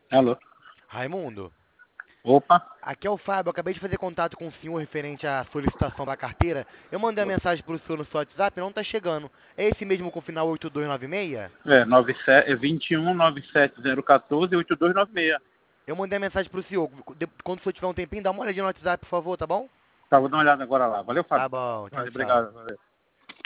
Alô? Raimundo, Opa, aqui é o Fábio. Eu acabei de fazer contato com o senhor referente à solicitação da carteira. Eu mandei a mensagem pro senhor no seu WhatsApp, não tá chegando. É esse mesmo com o final 8296? 97, 21 97014 8296. Eu mandei a mensagem pro senhor. Quando o senhor tiver um tempinho, dá uma olhadinha no WhatsApp, por favor, tá bom? Tá, vou dar uma olhada agora lá. Valeu, Tá Fábio. bom, tchau, Valeu, tchau. obrigado. Valeu.